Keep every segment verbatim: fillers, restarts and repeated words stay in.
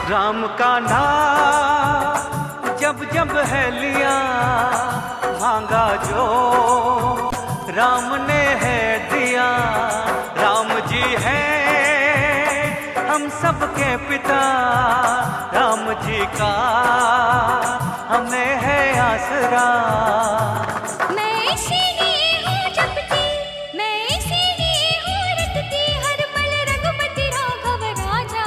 राम का नाम जब जब है लिया, मांगा जो राम ने है दिया। राम जी है हम सबके पिता, राम जी का हमें है आसरा। मैं इसीलिए हूँ जपती, मैं इसीलिए हूँ रटती, हर पल रघुपति राघव राजा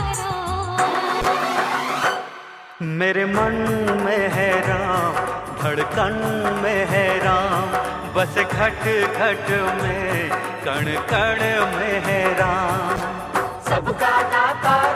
राम। मेरे मन में है राम, धड़कन में है राम, बस घट घट में कण कण में है राम। सबका दाता